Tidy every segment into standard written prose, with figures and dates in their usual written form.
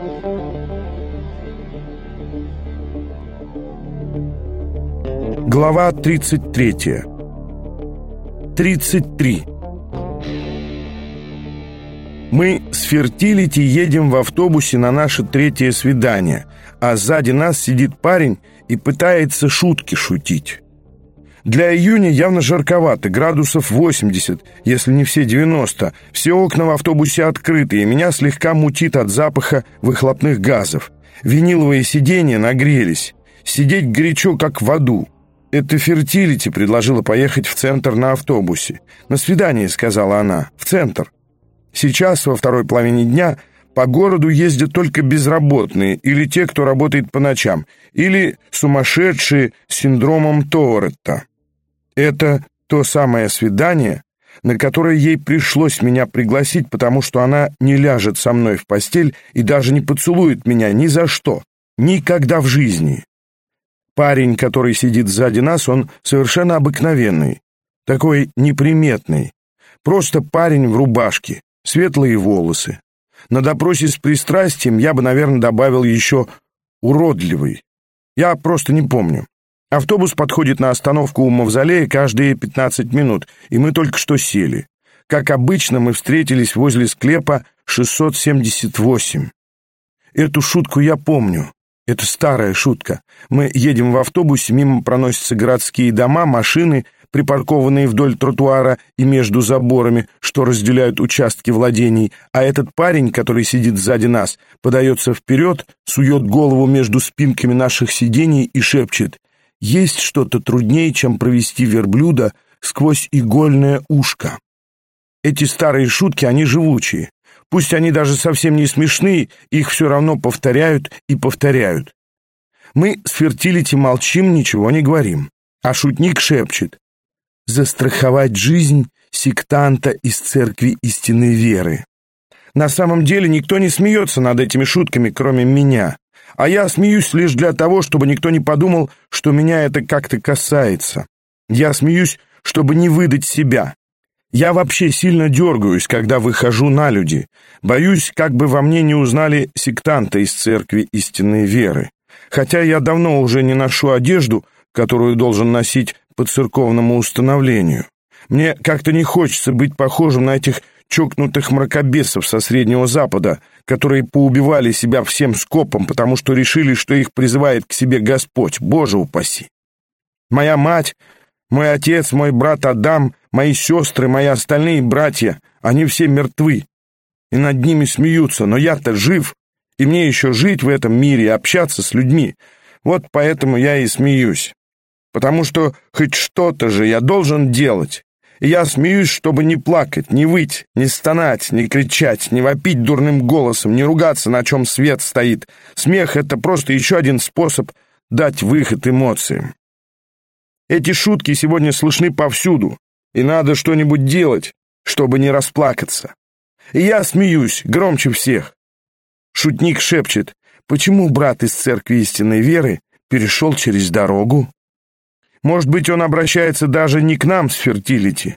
Глава 33. 33. Мы с Фертилити едем в автобусе на наше третье свидание, а сзади нас сидит парень и пытается шутки шутить. Для июня явно жарковато, градусов 80, если не все 90. Все окна в автобусе открыты, и меня слегка мутит от запаха выхлопных газов. Виниловые сиденья нагрелись. Сидеть горячо, как в аду. Это Фертилити предложила поехать в центр на автобусе. «На свидание», — сказала она, — «в центр». Сейчас, во второй половине дня, по городу ездят только безработные или те, кто работает по ночам, или сумасшедшие с синдромом Тоуретта. Это то самое свидание, на которое ей пришлось меня пригласить, потому что она не ляжет со мной в постель и даже не поцелует меня ни за что, никогда в жизни. Парень, который сидит сзади нас, он совершенно обыкновенный, такой неприметный, просто парень в рубашке, светлые волосы. На допросе с пристрастием я бы, наверное, добавил еще уродливый. Я просто не помню. Автобус подходит на остановку у Мавзолея каждые 15 минут, и мы только что сели. Как обычно, мы встретились возле склепа 678. Эту шутку я помню. Это старая шутка. Мы едем в автобусе, мимо проносятся городские дома, машины, припаркованные вдоль тротуара и между заборами, что разделяют участки владений, а этот парень, который сидит сзади нас, подается вперед, сует голову между спинками наших сидений и шепчет: «Есть что-то труднее, чем провести верблюда сквозь игольное ушко». Эти старые шутки, они живучие. Пусть они даже совсем не смешные, их все равно повторяют и повторяют. Мы с Фертилити молчим, ничего не говорим. А шутник шепчет: «Застраховать жизнь сектанта из церкви истинной веры». На самом деле никто не смеется над этими шутками, кроме меня. А я смеюсь лишь для того, чтобы никто не подумал, что меня это как-то касается. Я смеюсь, чтобы не выдать себя. Я вообще сильно дергаюсь, когда выхожу на люди. Боюсь, как бы во мне не узнали сектанта из церкви истинной веры. Хотя я давно уже не ношу одежду, которую должен носить по церковному установлению. Мне как-то не хочется быть похожим на этих чокнутых мракобесов со Среднего Запада, которые поубивали себя всем скопом, потому что решили, что их призывает к себе Господь, Боже упаси. Моя мать, мой отец, мой брат Адам, мои сестры, мои остальные братья, они все мертвы, и над ними смеются, но я-то жив, и мне еще жить в этом мире и общаться с людьми. Вот поэтому я и смеюсь, потому что хоть что-то же я должен делать. И я смеюсь, чтобы не плакать, не выть, не стонать, не кричать, не вопить дурным голосом, не ругаться, на чем свет стоит. Смех — это просто еще один способ дать выход эмоциям. Эти шутки сегодня слышны повсюду, и надо что-нибудь делать, чтобы не расплакаться. И я смеюсь громче всех. Шутник шепчет: «Почему брат из церкви истинной веры перешел через дорогу?» Может быть, он обращается даже не к нам с Фертилити,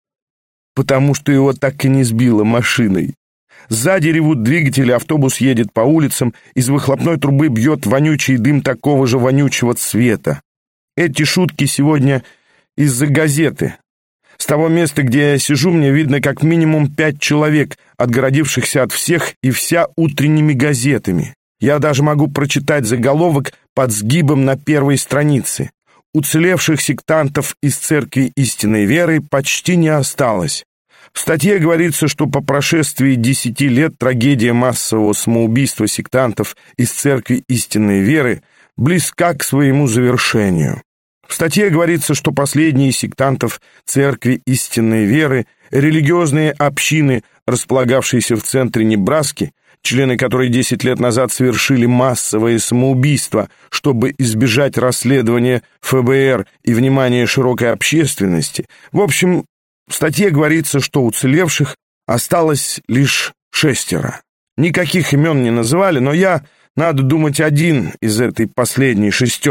потому что его так и не сбило машиной. Сзади ревут двигатели, автобус едет по улицам, из выхлопной трубы бьет вонючий дым такого же вонючего цвета. Эти шутки сегодня из-за газеты. С того места, где я сижу, мне видно как минимум 5 человек, отгородившихся от всех и вся утренними газетами. Я даже могу прочитать заголовок под сгибом на первой странице. Уцелевших сектантов из церкви истинной веры почти не осталось. В статье говорится, что по прошествии 10 лет трагедия массового самоубийства сектантов из церкви истинной веры близка к своему завершению. В статье говорится, что последние сектантов церкви истинной веры, религиозные общины, располагавшиеся в центре Небраски, члены которой 10 лет назад совершили массовое самоубийство, чтобы избежать расследования ФБР и внимания широкой общественности. В общем, в статье говорится, что уцелевших осталось лишь 6. Никаких имен не называли, но я, надо думать, один из этой последней 6.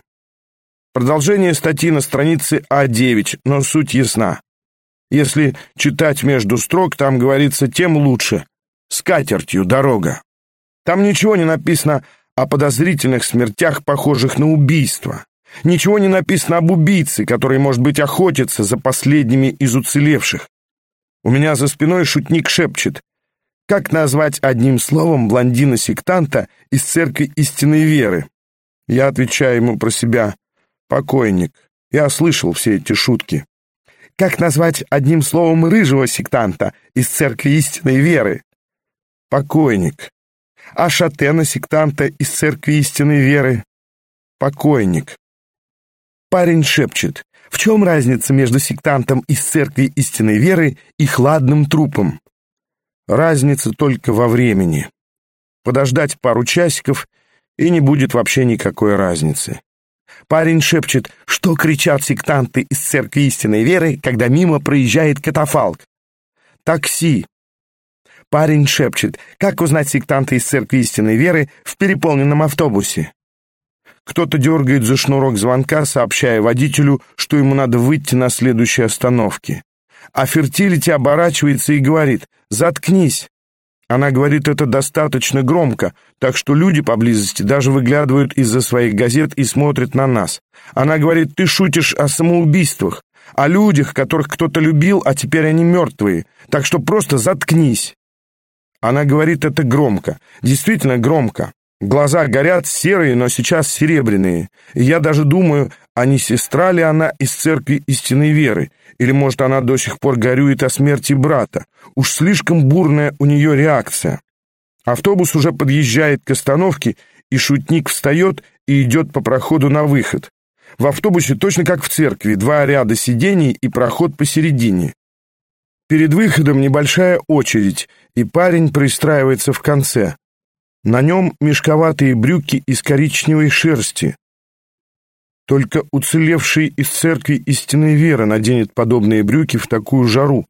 Продолжение статьи на странице А9, но суть ясна. Если читать между строк, там говорится, тем лучше. С катертью дорога. Там ничего не написано о подозрительных смертях, похожих на убийство. Ничего не написано об убийце, который, может быть, охотится за последними из уцелевших. У меня за спиной шутник шепчет: как назвать одним словом блондина-сектанта из церкви истинной веры? Я отвечаю ему про себя: покойник. Я слышал все эти шутки. Как назвать одним словом рыжего сектанта из церкви истинной веры? Покойник. А шатена-сектанта из церкви истинной веры? Покойник. Парень шепчет: в чем разница между сектантом из церкви истинной веры и хладным трупом? Разница только во времени. Подождать пару часиков, и не будет вообще никакой разницы. Парень шепчет: что кричат сектанты из церкви истинной веры, когда мимо проезжает катафалк? Такси. Парень шепчет: как узнать сектанта из церкви истинной веры в переполненном автобусе? Кто-то дергает за шнурок звонка, сообщая водителю, что ему надо выйти на следующей остановке. А Фертилити оборачивается и говорит: заткнись. Она говорит это достаточно громко, так что люди поблизости даже выглядывают из-за своих газет и смотрят на нас. Она говорит: ты шутишь о самоубийствах, о людях, которых кто-то любил, а теперь они мертвые, так что просто заткнись. Она говорит это громко, действительно громко. Глаза горят, серые, но сейчас серебряные. И я даже думаю, а не сестра ли она из церкви истинной веры? Или, может, она до сих пор горюет о смерти брата? Уж слишком бурная у нее реакция. Автобус уже подъезжает к остановке, и шутник встает и идет по проходу на выход. В автобусе точно как в церкви, 2 ряда сидений и проход посередине. Перед выходом небольшая очередь, и парень пристраивается в конце. На нем мешковатые брюки из коричневой шерсти. Только уцелевший из церкви истинной веры наденет подобные брюки в такую жару.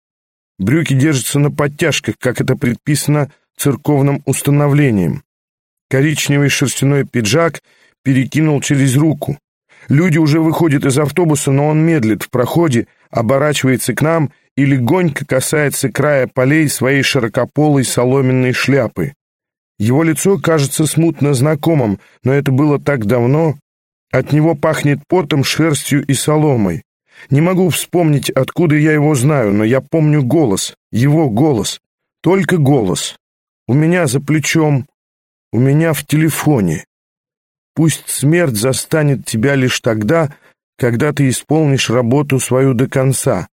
Брюки держатся на подтяжках, как это предписано церковным установлением. Коричневый шерстяной пиджак перекинул через руку. Люди уже выходят из автобуса, но он медлит в проходе, оборачивается к нам и легонько касается края полей своей широкополой соломенной шляпы. Его лицо кажется смутно знакомым, но это было так давно. От него пахнет потом, шерстью и соломой. Не могу вспомнить, откуда я его знаю, но я помню голос, его голос, только голос. У меня за плечом, у меня в телефоне. Пусть смерть застанет тебя лишь тогда, когда ты исполнишь работу свою до конца.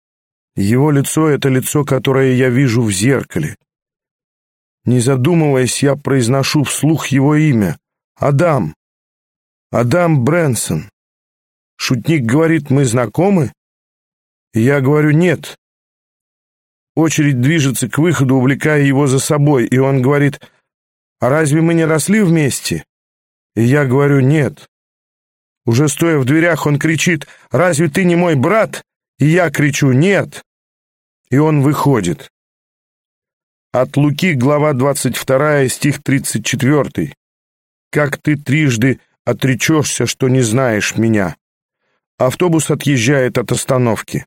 Его лицо — это лицо, которое я вижу в зеркале. Не задумываясь, я произношу вслух его имя. Адам. Адам Брэнсон. Шутник говорит: мы знакомы? И я говорю: нет. Очередь движется к выходу, увлекая его за собой, и он говорит: а разве мы не росли вместе? И я говорю: нет. Уже стоя в дверях, он кричит: разве ты не мой брат? И я кричу: нет. И он выходит. От Луки, глава 22, стих 34. «Как ты трижды отречешься, что не знаешь меня». Автобус отъезжает от остановки.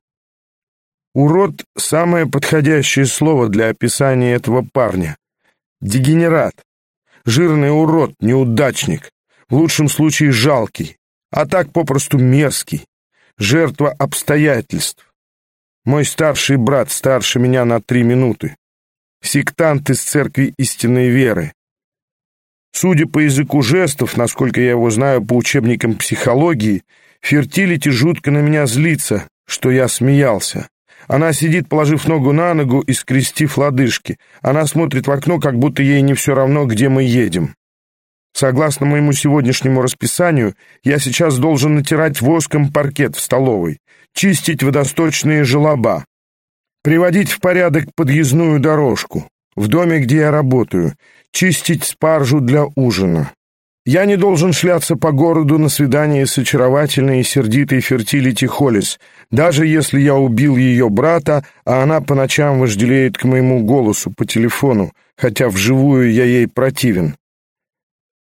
Урод — самое подходящее слово для описания этого парня. Дегенерат. Жирный урод, неудачник. В лучшем случае жалкий, а так попросту мерзкий. Жертва обстоятельств. Мой старший брат старше меня на 3 минуты. Сектант из церкви истинной веры. Судя по языку жестов, насколько я его знаю по учебникам психологии, Фертилити жутко на меня злится, что я смеялся. Она сидит, положив ногу на ногу и скрестив лодыжки. Она смотрит в окно, как будто ей не все равно, где мы едем. Согласно моему сегодняшнему расписанию, я сейчас должен натирать воском паркет в столовой, чистить водосточные желоба, приводить в порядок подъездную дорожку в доме, где я работаю, чистить спаржу для ужина. Я не должен шляться по городу на свидание с очаровательной и сердитой Фертилити Холлис, даже если я убил ее брата, а она по ночам вожделеет к моему голосу по телефону, хотя вживую я ей противен.